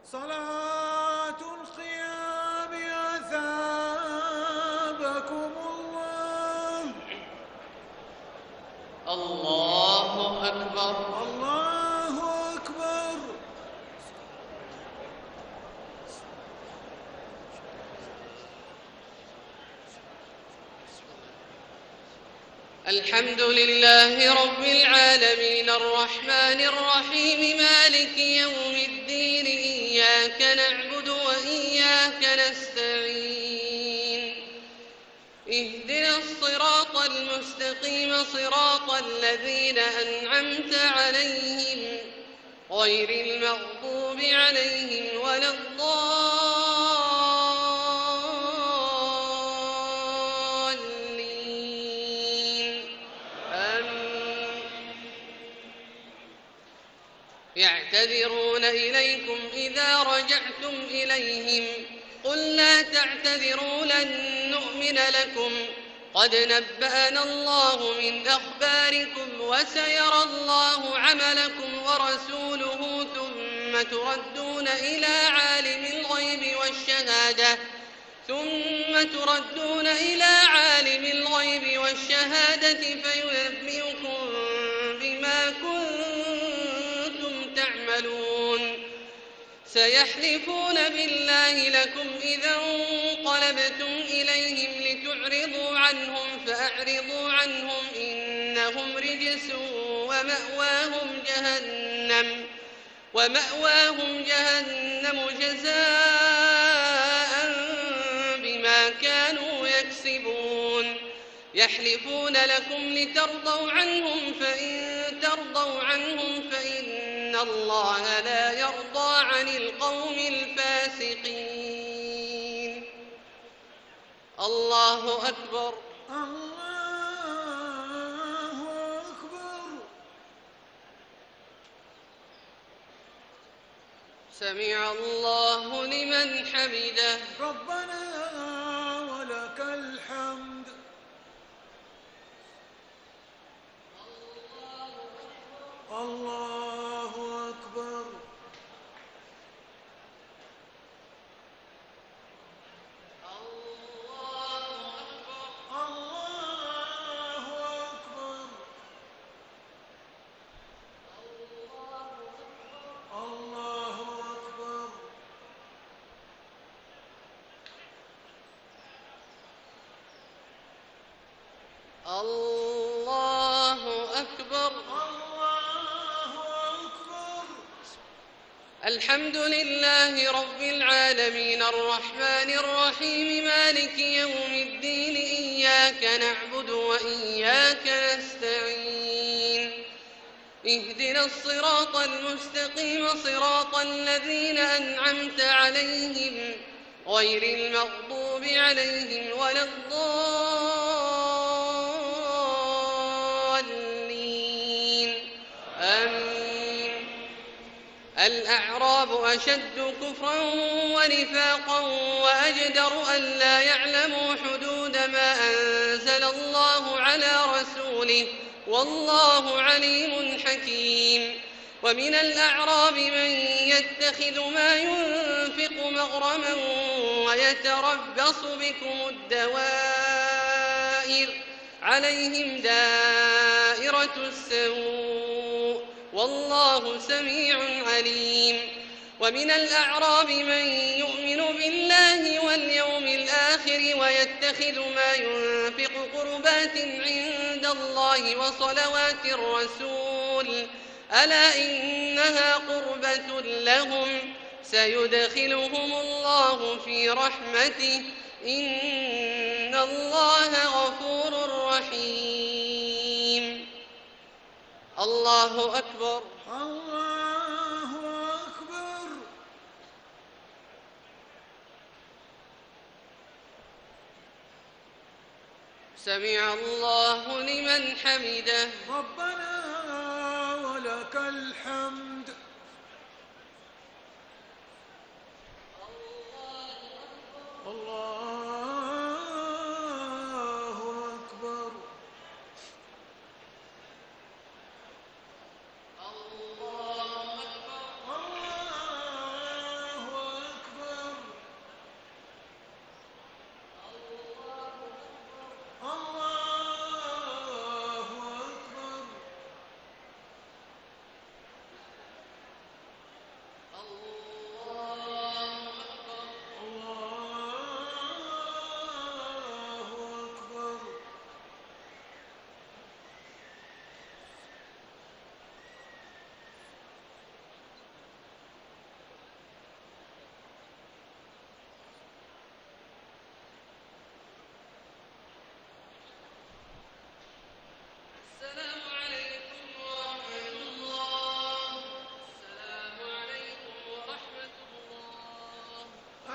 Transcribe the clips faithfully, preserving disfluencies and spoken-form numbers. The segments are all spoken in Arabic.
صلاة القيام أثابكم الله. الله أكبر. الله أكبر. الحمد لله رب العالمين الرحمن الرحيم مالك يوم الدين إياك نعبد وإياك نستعين اهدنا الصراط المستقيم صراط الذين أنعمت عليهم غير المغضوب عليهم ولا الضالين آمين. يعتذرون إليكم إذا رجعتم إليهم قل لا تعتذروا لن نؤمن لكم قد نبأنا الله من أخباركم وسيرى الله عملكم ورسوله ثم تردون إلى عالم الغيب والشهادة ثم تردون إلى عالم الغيب والشهادة فينبئكم بما كنتم تعملون. سيحلفون بالله لكم إذا انقلبتم إليهم لتعرضوا عنهم فأعرضوا عنهم إنهم رجس ومأواهم جهنم ومأواهم جهنم جزاء بما كانوا يكسبون. يحلفون لكم لترضوا عنهم فإن ترضوا عنهم فإن الله لا يرضى عن القوم الفاسقين. الله أكبر. الله أكبر. سمع الله لمن حمده. ربنا ولك الحمد. الله أكبر. الله أكبر. الحمد لله رب العالمين الرحمن الرحيم مالك يوم الدين إياك نعبد وإياك نستعين اهدنا الصراط المستقيم صراط الذين أنعمت عليهم غير المغضوب عليهم ولا الضالين آمين. الأعراب أشد كفرا ونفاقا وأجدر ألا يعلموا حدود ما أنزل الله على رسوله والله عليم حكيم. ومن الأعراب من يتخذ ما ينفق مغرما ويتربص بكم الدوائر عليهم دائرة السوء والله سميع عليم. ومن الأعراب من يؤمن بالله واليوم الآخر ويتخذ ما ينفق قربات عند الله وصلوات الرسول ألا إنها قربة لهم سيدخلهم الله في رحمته إن الله غفور رحيم. الله أكبر. الله أكبر. سمع الله لمن حمده. ربنا ولك الحمد. الله أكبر. الله أكبر. الله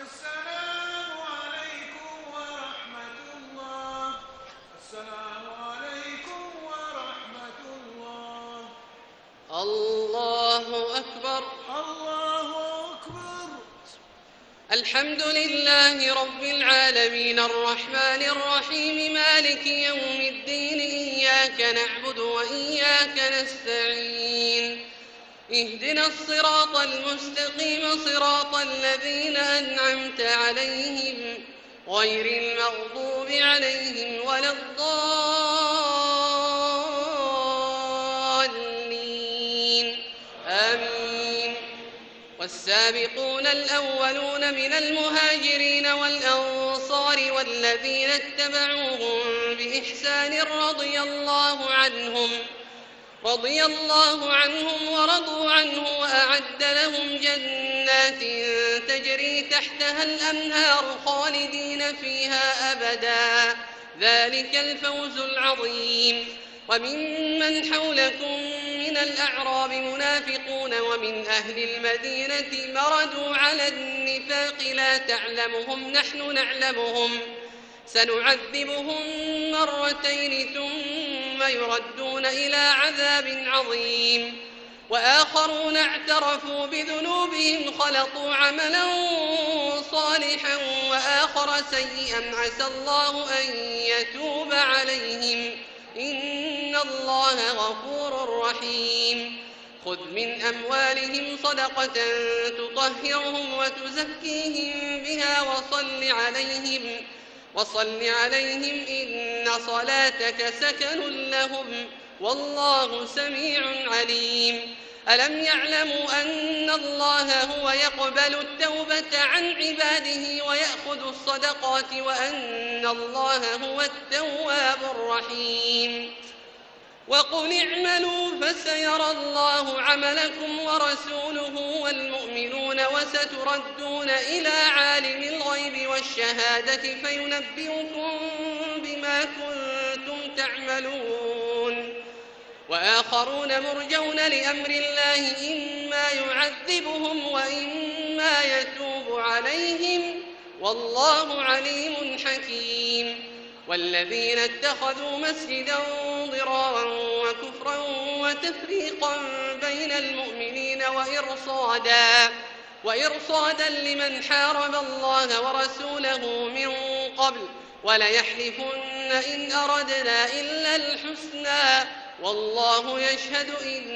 السلام عليكم ورحمة الله. السلام عليكم ورحمة الله. الله أكبر. الله أكبر. الحمد لله رب العالمين الرحمن الرحيم مالك يوم الدين إياك نعبد وإياك نستعين اهدنا الصراط المستقيم صراط الذين أنعمت عليهم غير المغضوب عليهم ولا الضالين آمين. والسابقون الأولون من المهاجرين والأنصار والذين اتبعوهم بإحسان رضي الله عنهم رضي الله عنهم ورضوا عنه وأعد لهم جنات تجري تحتها الأنهار خالدين فيها أبدا ذلك الفوز العظيم. وممن حولكم من الأعراب منافقون ومن أهل المدينة مردوا على النفاق لا تعلمهم نحن نعلمهم سنعذبهم مرتين ثم يردون إلى عذاب عظيم. وآخرون اعترفوا بذنوبهم خلطوا عملا صالحا وآخر سيئا عسى الله أن يتوب عليهم إن الله غفور رحيم. خذ من أموالهم صدقة تطهرهم وتزكيهم بها وصل عليهم وصل عليهم إن صلاتك سكن لهم والله سميع عليم. ألم يعلموا أن الله هو يقبل التوبة عن عباده ويأخذ الصدقات وأن الله هو التواب الرحيم. وقل اعملوا فسيرى الله عملكم ورسوله والمؤمنون وستردون إلى عالم الغيب والشهادة فينبئكم بما كنتم تعملون. وآخرون مرجون لأمر الله إما يعذبهم وإما يتوب عليهم والله عليم حكيم. والذين اتخذوا مسجدا ضرارا وكفرا وتفريقا بين المؤمنين وإرصادا وإرصادا لمن حارب الله ورسوله من قبل وليحلفن إن أردنا إلا الحسنى والله يشهد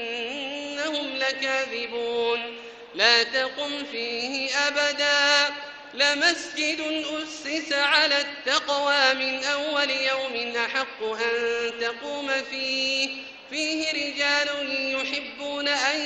إنهم لكاذبون. لا تقم فيه أبدا لمسجد أسس على التقوى من أول يوم أحق أن تقوم فيه فيه رجال يحبون أن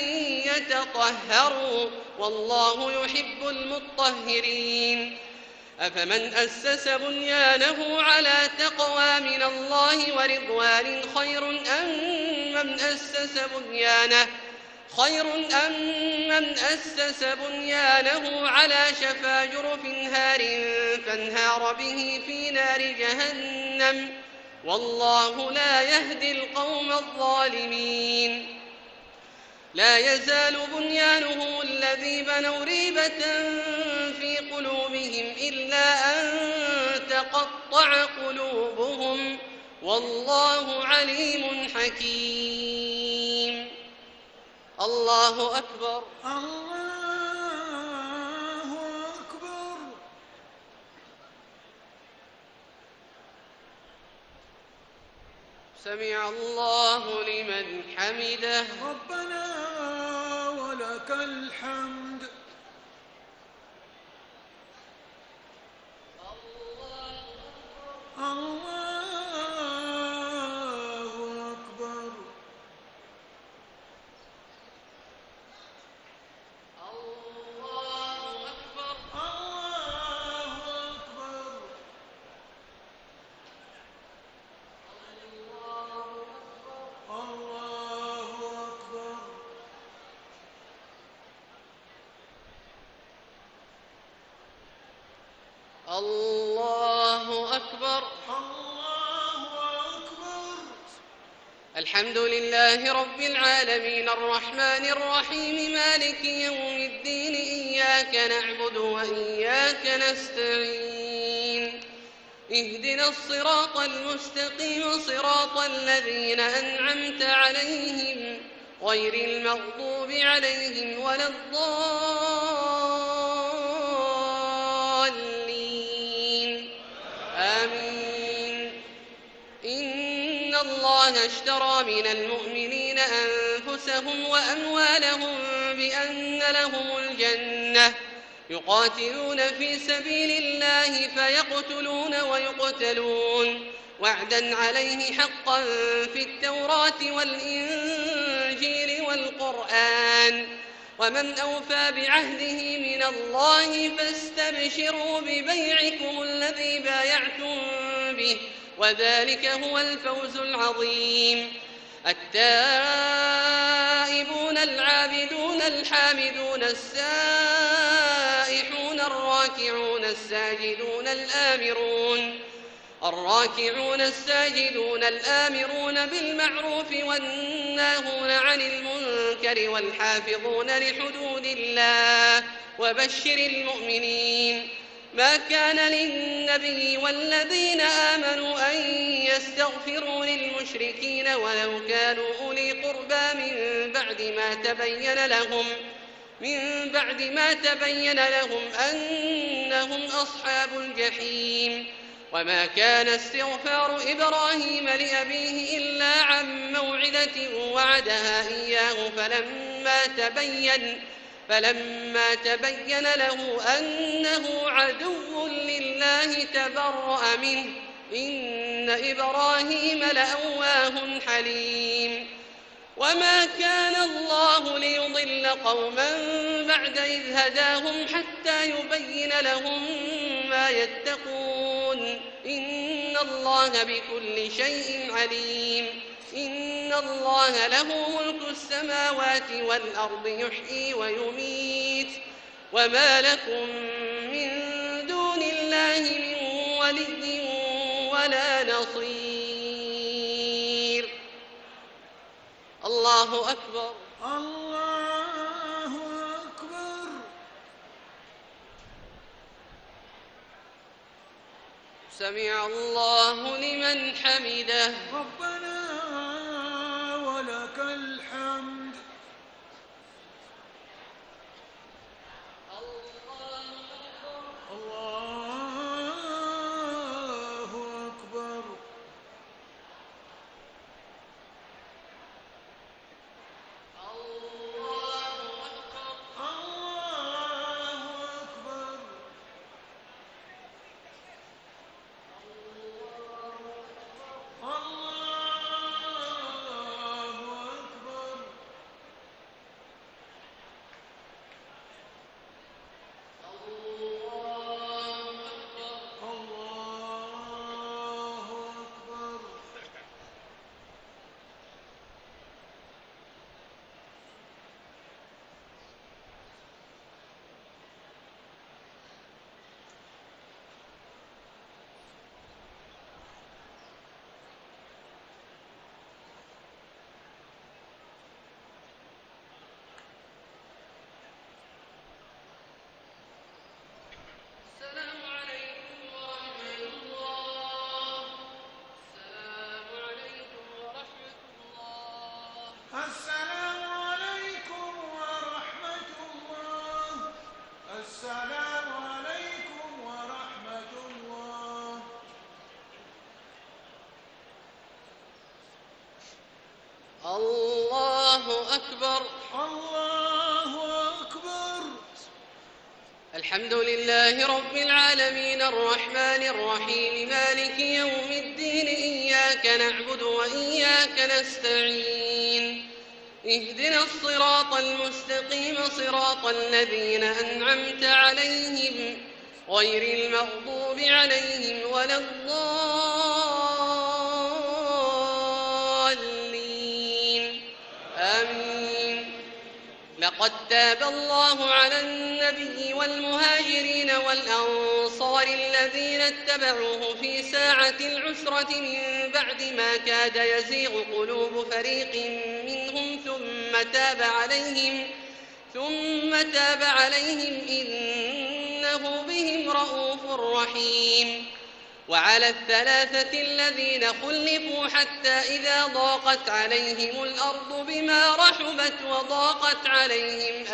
يتطهروا والله يحب المطهرين. أفمن أسس بنيانه على تقوى من الله ورضوان خير أم من أسس بنيانه خير أم من أسس بنيانه على شفا جرف هار فانهار به في نار جهنم والله لا يهدي القوم الظالمين. لا يزال بنيانهم الذي بنوا ريبة في قلوبهم إلا أن تقطع قلوبهم والله عليم حكيم. الله أكبر. الله أكبر. سمع الله لمن حمده. ربنا ولك الحمد. الله أكبر. الله أكبر. الله أكبر. الله أكبر. الله أكبر. الله أكبر. الحمد لله رب العالمين الرحمن الرحيم مالك يوم الدين إياك نعبد وإياك نستعين اهدنا الصراط المستقيم صراط الذين أنعمت عليهم غير المغضوب عليهم ولا الضالين آمين. إن الله اشترى من المؤمنين أنفسهم وأموالهم بأن لهم الجنة يقاتلون في سبيل الله فيقتلون ويقتلون وعدا عليه حقا في التوراة والإنجيل والقرآن ومن أوفى بعهده من الله فاستبشروا ببيعكم الذي بايعتم به وذلك هو الفوز العظيم. التائبون العابدون الحامدون السائحون الراكعون الساجدون الآمرون الراكعون الساجدون الآمرون بالمعروف والناهون عن المنكر والحافظون لحدود الله وبشر المؤمنين. ما كان للنبي والذين آمنوا أن يستغفروا للمشركين ولو كانوا أولي قربى من بعد ما تبين لهم من بعد ما تبين لهم أنهم أصحاب الجحيم. وما كان استغفار إبراهيم لأبيه إلا عن موعدة وعدها إياه فلما تبين فلما تبين له أنه عدو لله تبرأ منه إن إبراهيم لأواه حليم. وما كان الله ليضل قوما بعد إذ هداهم حتى يبين لهم ما يتقون إن الله بكل شيء عليم. إن الله له ملك السماوات والأرض يحيي ويميت وما لكم من دون الله من ولي ولا نصير. الله أكبر. الله أكبر. سمع الله لمن حمده. ربنا ولك الحمد. الله أكبر. السلام عليكم ورحمة الله. السلام عليكم ورحمة الله. الله أكبر. الله أكبر. الحمد لله رب العالمين الرحمن الرحيم مالك يوم الدين إياك نعبد وإياك نستعين اهدنا الصراط المستقيم صراط الذين أنعمت عليهم غير المغضوب عليهم ولا الضالين آمين. لقد تاب الله على النبي والمهاجرين والأنصار الأنصار الذين اتبعوه في ساعة العسرة من بعد ما كاد يزيغ قلوب فريق منهم ثم تاب عليهم ثم تاب عليهم إنه بهم رءوف رحيم. وعلى الثلاثة الذين خلفوا حتى إذا ضاقت عليهم الأرض بما رحبت وضاقت عليهم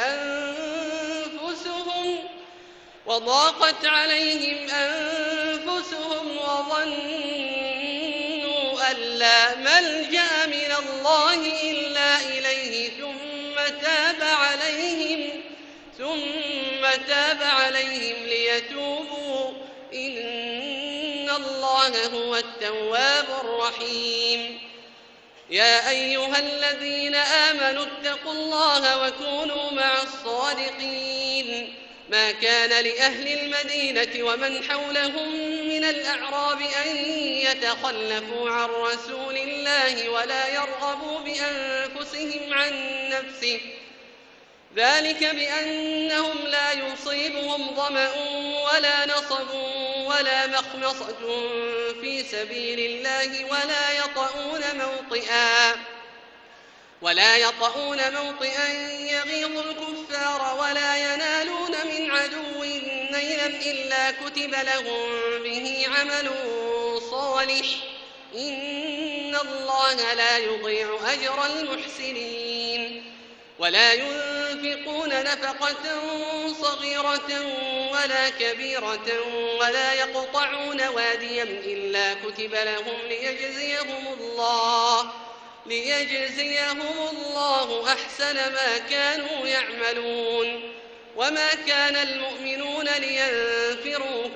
أنفسهم وضاقت عليهم أنفسهم وظنوا أن لا ملجأ من الله إلا إليه ثم تاب عليهم ثم تاب عليهم ليتوبوا إن الله هو التواب الرحيم. يا أيها الذين آمنوا اتقوا الله وكونوا مع الصادقين. ما كان لأهل المدينة ومن حولهم من الأعراب أن يتخلفوا عن رسول الله ولا يرغبوا بأنفسهم عن نفسه ذلك بأنهم لا يصيبهم ظمأ ولا نصب ولا مخمصة في سبيل الله ولا يطؤون موطئا ولا يطؤون موطئا يغيظ الكفار ولا ينالون من عدو نيلا إلا كتب لهم به عمل صالح إن الله لا يضيع أجر المحسنين. ولا ينفقون نفقة صغيرة ولا كبيرة ولا يقطعون واديا إلا كتب لهم ليجزيهم الله ليجزيهم الله أحسن ما كانوا يعملون. وما كان المؤمنون لينفروا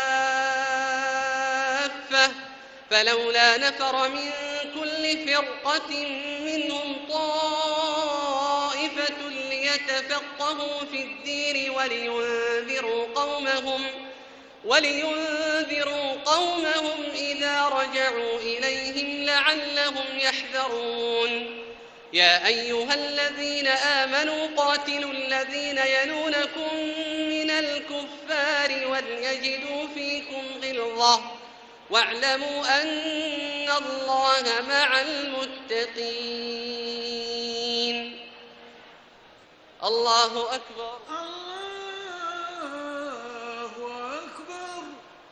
كافة فلولا نفر من كل فرقة منهم طائفة ليتفقهوا في الدين ولينذروا قومهم ولينذروا قومهم إذا رجعوا إليهم لعلهم يحذرون. يا أيها الذين آمنوا قاتلوا الذين يلونكم من الكفار وليجدوا فيكم غلظة واعلموا أن الله مع المتقين. الله أكبر. الله أكبر.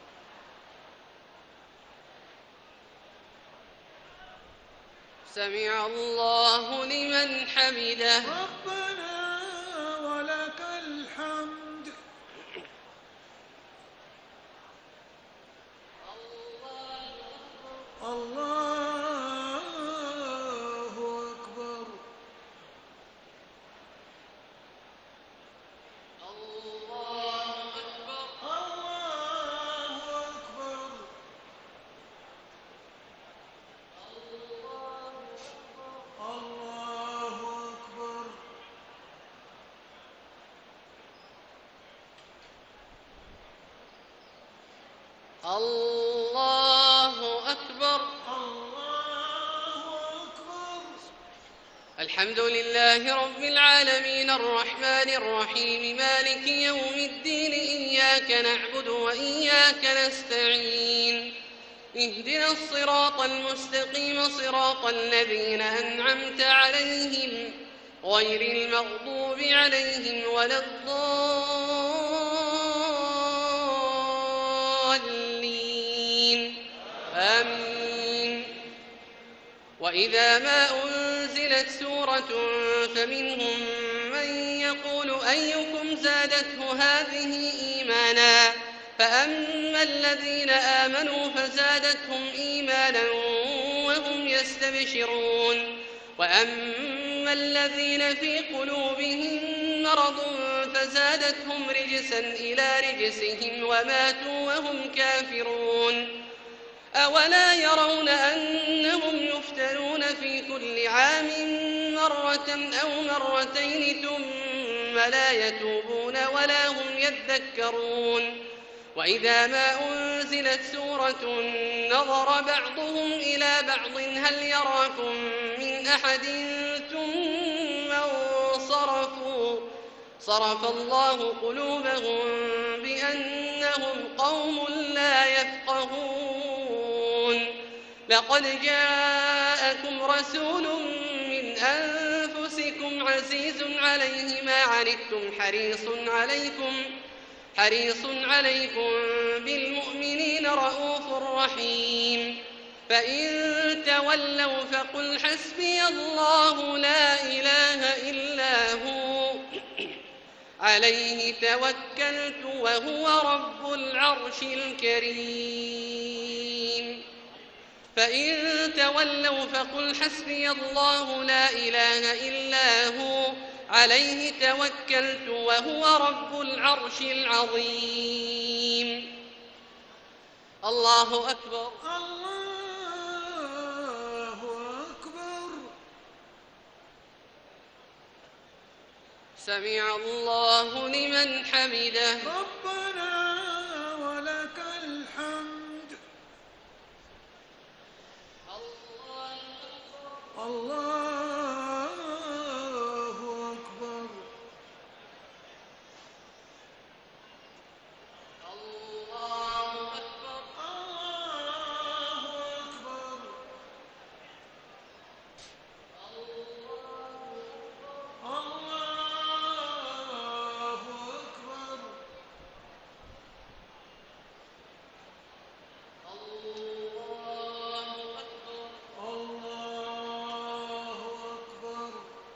سمع الله لمن حمده. ربنا ولك الحمد. الله أكبر. الله أكبر. الله أكبر. الله أكبر. الله أكبر. الله أكبر. الحمد لله رب العالمين الرحمن الرحيم مالك يوم الدين إياك نعبد وإياك نستعين اهدنا الصراط المستقيم صراط الذين أنعمت عليهم غير المغضوب عليهم ولا الضالين آمين. وإذا ما أنزلت سورة فمنهم من يقول أيكم زادته هذه إيمانا فأما الذين آمنوا فزادتهم إيمانا وهم يستبشرون وأما الذين في قلوبهم مرض فزادتهم رجسا إلى رجسهم وماتوا وهم كافرون. أولا يرون أنهم يفتنون في كل عام مرة أو مرتين ثم لا يتوبون ولا هم يذكرون. وإذا ما أنزلت سورة نظر بعضهم إلى بعض هل يراكم من أحد ثم انصرفوا صرف الله قلوبهم بأنهم إنهم قوم لا يفقهون لقد جاءكم رسول من أنفسكم عزيز عليه ما عنتم حريص عليكم حريص عليكم بالمؤمنين رءوف رحيم فإن تولوا فقل حسبي الله لا إله إلا هو عليه توكلت وهو رب العرش الكريم فإن تولوا فقل حسبي الله لا إله إلا هو عليه توكلت وهو رب العرش العظيم الله أكبر الله أكبر. سمع الله لمن حمده ربنا ولك الحمد. الله أكبر. الله أكبر الله أكبر. الله أكبر. الله أكبر الله أكبر.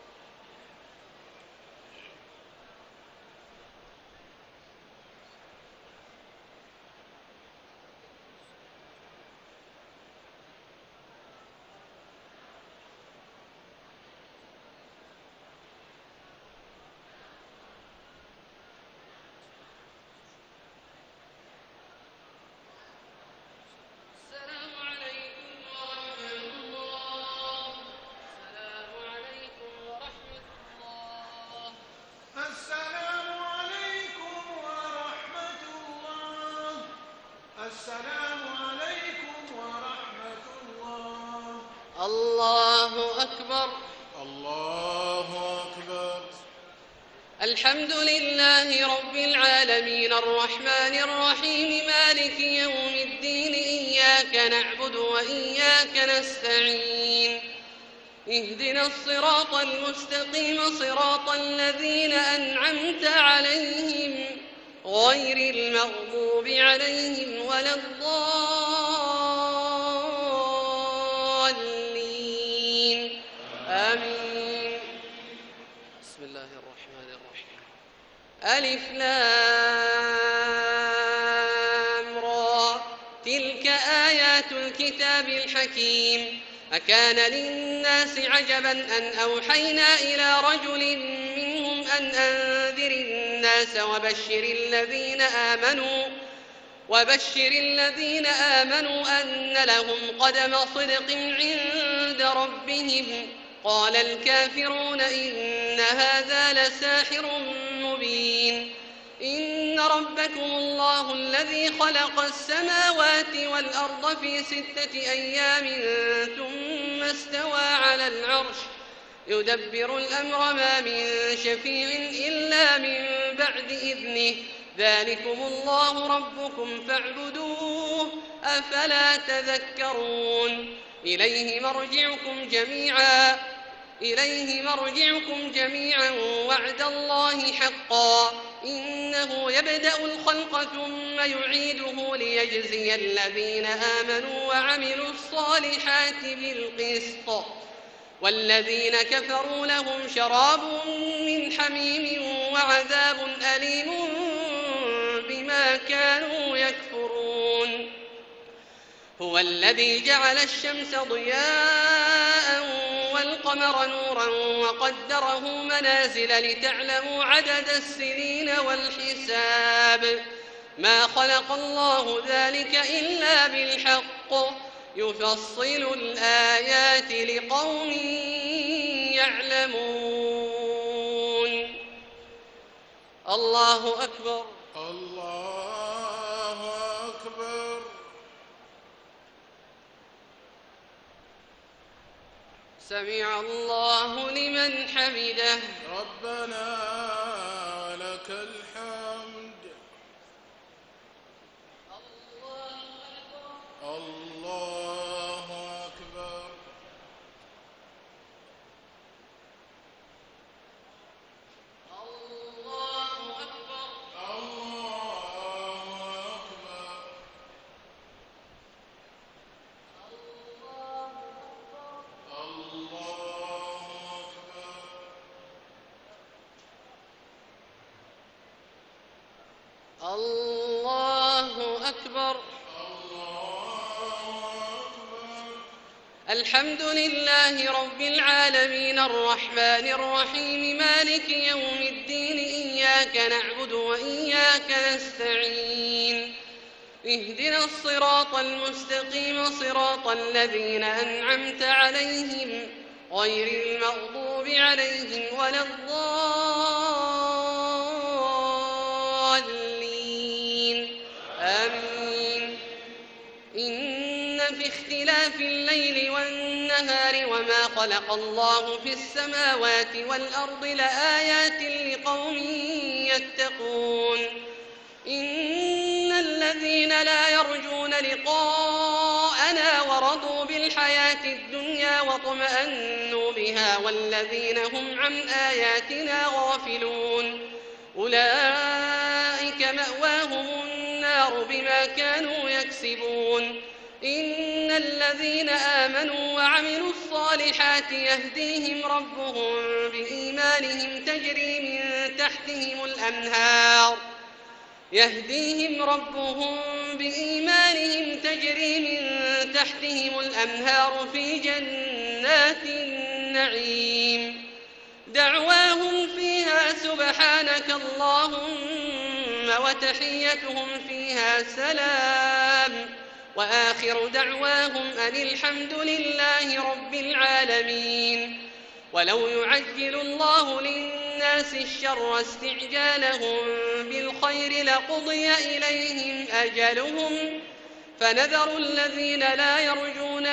السلام عليكم ورحمة الله السلام عليكم ورحمة الله السلام عليكم ورحمة الله. السلام عليكم ورحمة الله. الله أكبر الله أكبر. الحمد لله رب العالمين الرحمن الرحيم مالك يوم الدين إياك نعبد وإياك نستعين اهدنا الصراط المستقيم صراط الذين أنعمت عليهم غير المغضوب عليهم ولا الضالين آمين. بسم الله الرحمن الرحيم ألف لام را تلك آيات الكتاب الحكيم أكان للناس عجبا أن أوحينا إلى رجل منهم أن أنذر الناس وبشر الذين آمنوا وبشر الذين آمنوا أن لهم قدم صدق عند ربهم قال الكافرون إن هذا لساحر مبين إن ربكم الله الذي خلق السماوات والأرض في ستة أيام ثم استوى على العرش يدبر الأمر ما من شفيع إلا من بعد إذنه ذلكم الله ربكم فاعبدوه أفلا تذكرون إليه مرجعكم جميعا إليه مرجعكم جميعا وعد الله حقا إنه يبدأ الخلق ثم يعيده ليجزي الذين آمنوا وعملوا الصالحات بالقسط والذين كفروا لهم شراب من حميم وعذاب أليم بما كانوا يكفرون هو الذي جعل الشمس ضياء والقمر نورا وقدره منازل لتعلموا عدد السنين والحساب ما خلق الله ذلك إلا بالحق يفصل الآيات لقوم يعلمون الله أكبر الله أكبر. سمع الله لمن حمده ربنا ولك الحمد. الله أكبر. الحمد لله رب العالمين الرحمن الرحيم مالك يوم الدين إياك نعبد وإياك نستعين اهدنا الصراط المستقيم صراط الذين أنعمت عليهم غير المغضوب عليهم ولا الضالين آمين. إن في اختلاف الليل والنهار وما خلق الله في السماوات والأرض لآيات لقوم يتقون. إن الذين لا يرجون لقاءنا ورضوا بالحياة الدنيا واطمأنوا بها والذين هم عن آياتنا غافلون أولئك مأواهم النار بما كانوا يكسبون. إن الذين آمنوا وعملوا الصالحات يهديهم ربهم بإيمانهم تجري من تحتهم الأنهار يهديهم ربهم بإيمانهم تجري من تحتهم الأنهار في جنات النعيم دعواهم فيها سبحانك اللهم وتحيتهم فيها سلام وآخر دعواهم أن الحمد لله رب العالمين. ولو يعجل الله للناس الشر استعجالهم بالخير لقضي إليهم أجلهم فنذر الذين لا يرجون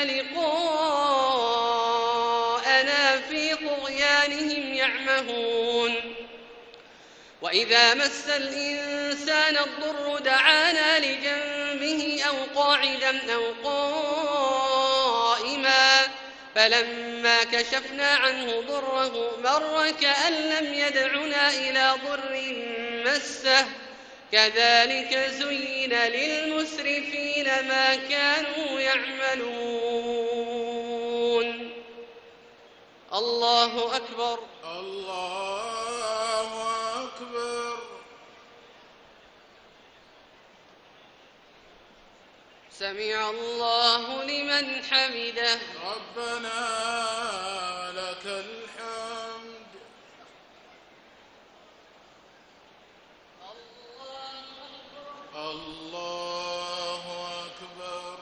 لقاءنا في طغيانهم يعمهون. وإذا مس الإنسان الضر دعانا لجنبه أو قاعدا أو قائما فلما كشفنا عنه ضره مر كأن لم يدعنا إلى ضر مسه كذلك زين للمسرفين ما كانوا يعملون. الله أكبر. الله أكبر. سمع الله لمن حمده. ربنا لك الحمد. الله أكبر.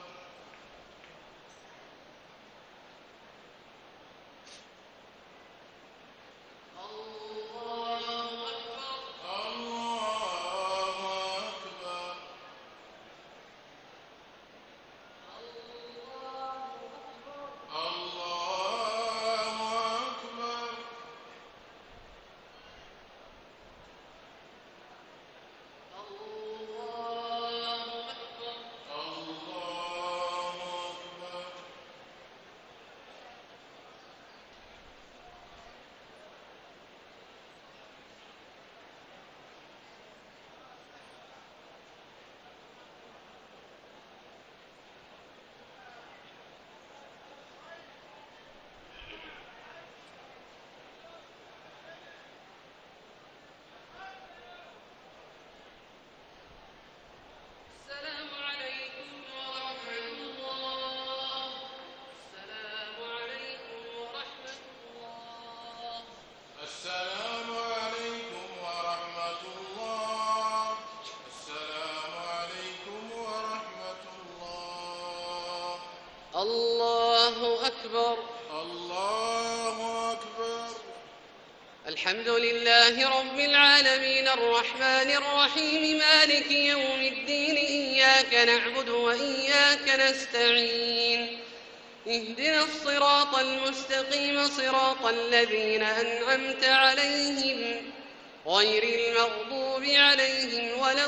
الله أكبر. الله أكبر. الحمد لله رب العالمين الرحمن الرحيم مالك يوم الدين إياك نعبد وإياك نستعين اهدنا الصراط المستقيم صراط الذين أنعمت عليهم غير المغضوب عليهم ولا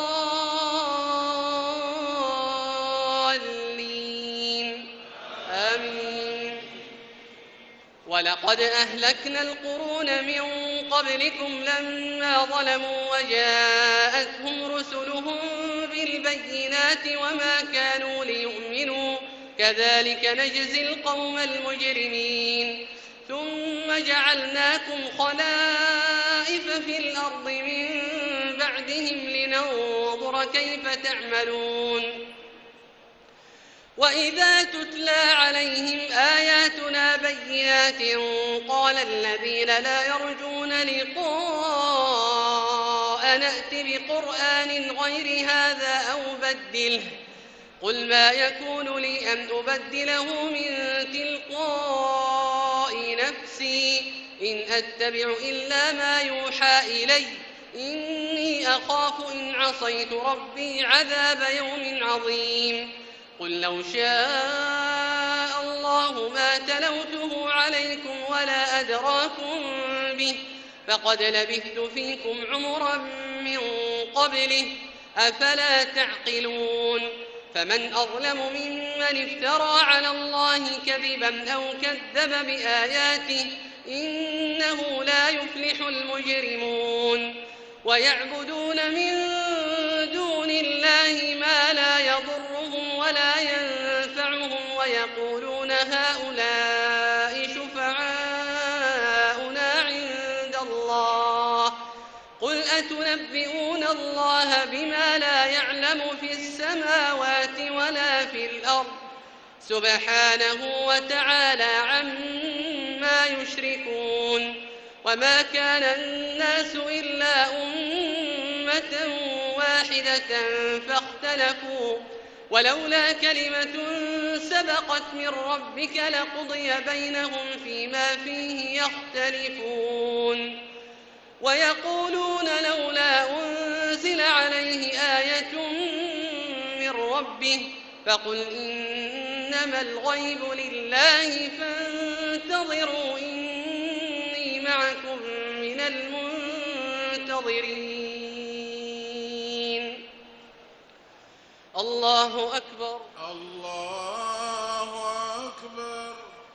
الضالين آمين. ولقد أهلكنا القرون من قبلكم لما ظلموا وجاءتهم رسلهم بالبينات وما كانوا ليؤمنوا كذلك نجزي القوم المجرمين. ثم جعلناكم خلائف في الأرض من بعدهم عليهم لننظر كيف تعملون وإذا تتلى عليهم آياتنا بينات قال الذين لا يرجون لقاء نأت بقرآن غير هذا أو بدله قل ما يكون لي أن أبدله من تلقاء نفسي إن أتبع إلا ما يوحى إلي إني أخاف إن عصيت ربي عذاب يوم عظيم قل لو شاء الله ما تلوته عليكم ولا أدراكم به فقد لبثت فيكم عمرا من قبله أفلا تعقلون فمن أظلم ممن افترى على الله كذبا أو كذب بآياته إنه لا يفلح المجرمون ويعبدون من دون الله ما لا يضرهم ولا ينفعهم ويقولون هؤلاء شفعاؤنا عند الله قل أتنبئون الله بما لا يعلم في السماوات ولا في الأرض سبحانه وتعالى عما يشركون وما كان الناس إلا أمة واحدة فاختلفوا ولولا كلمة سبقت من ربك لقضي بينهم فيما فيه يختلفون ويقولون لولا أنزل عليه آية من ربه فقل إنما الغيب لله فانتظروا إني معكم من المنتظرين الله أكبر الله أكبر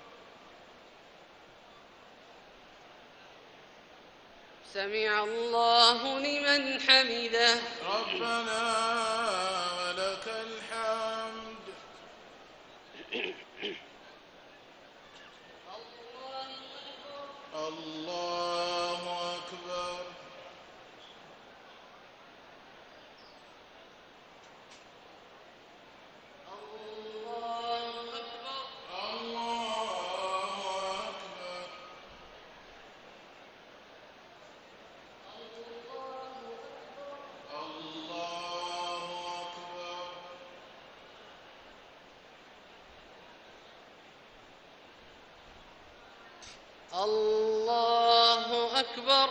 سمع الله لمن حمده ربنا ولك الحمد الله أكبر الله أكبر الله أكبر الله أكبر الله أكبر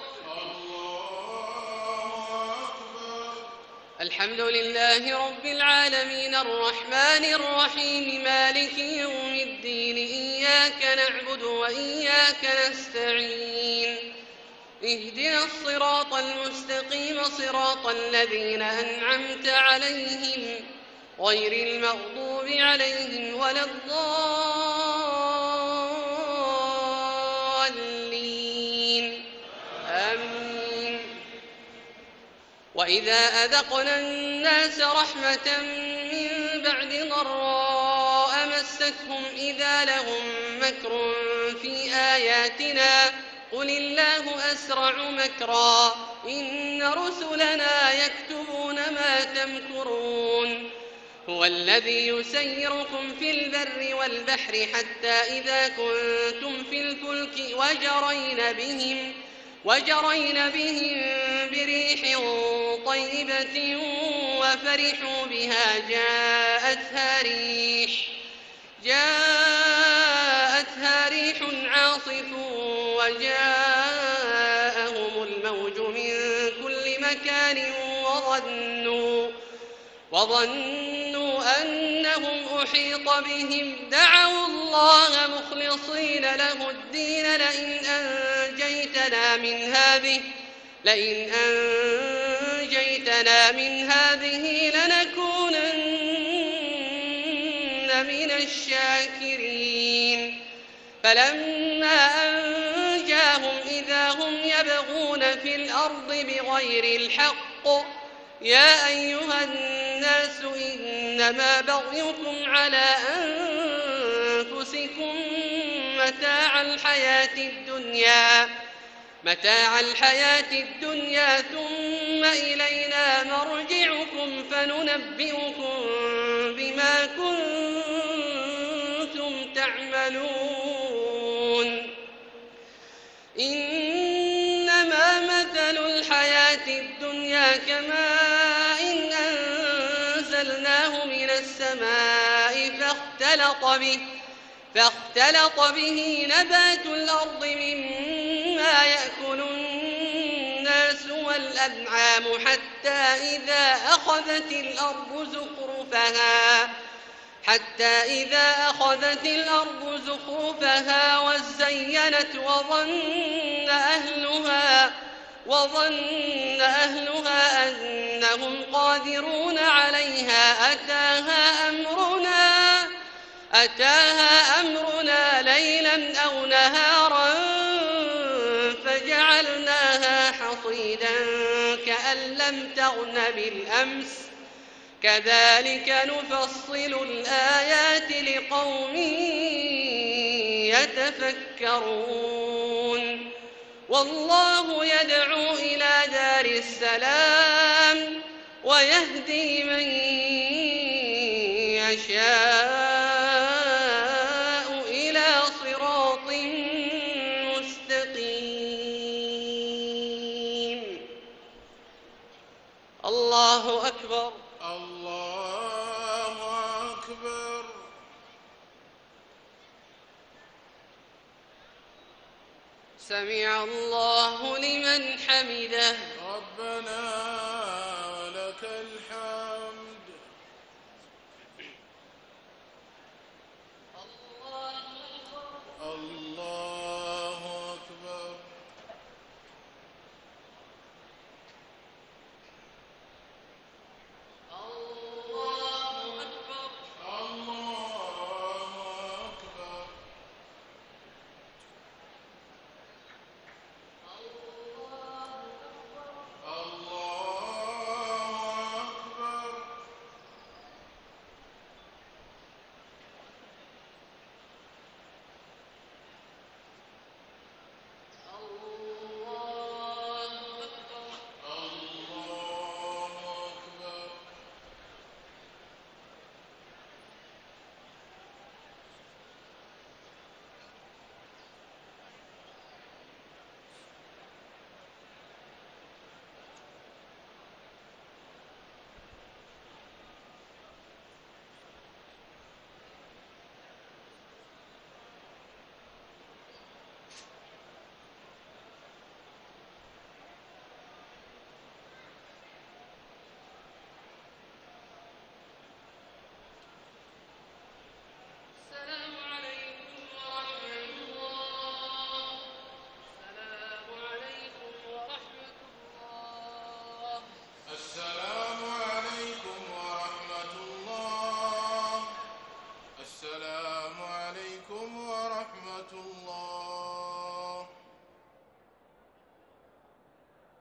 الله أكبر الحمد لله رب العالمين الرحمن الرحيم مالك يوم الدين إياك نعبد وإياك نستعين اهدنا الصراط المستقيم صراط الذين أنعمت عليهم غير المغضوب عليهم ولا الضالين آمين وإذا أذقنا الناس رحمة من بعد ضراء مستهم إذا لهم مكر في آياتنا قل الله أسرع مكرا إن رسلنا يكتبون ما تمكرون هو الذي يسيركم في البر والبحر حتى إذا كنتم في الفلك وجرين بهم وجرين بهم بريح طيبة وفرحوا بها جاءتها ريح جاءتها ريح عاصف وجاءهم الموج من كل مكان وظنوا وظنوا أنهم أحيط بهم دعوا الله مخلصين له الدين لئن أنجيتنا من هذه لئن أنجيتنا من هذه لنكونن من الشاكرين فلما أنجاهم إذا هم يبغون في الأرض بغير الحق يا أيها الناس إنما بغيكم على أنفسكم متاع الحياة الدنيا متاع الحياة الدنيا ثم إلينا إلينا مرجعكم فننبئكم بما كنتم تعملون إنما مثل الحياة الدنيا كماء إن أنزلناه من السماء فاختلط به فاختلط به نبات الأرض مما يأكل الناس والأنعام حتى إذا أخذت الأرض زخرفها حتى إذا أخذت الأرض زخرفها وزينت وظن أهلها وظن أهلها أنهم قادرون عليها أتاها أمرنا أتاها أمرنا ليلا أو نهارا فجعلناها حصيدا كأن لم تغن بالأمس كذلك نفصل الآيات لقوم يتفكرون والله يدعو إلى دار السلام ويهدي من يشاء إلى صراط مستقيم. الله أكبر. الله أكبر. سمع الله لمن حمده.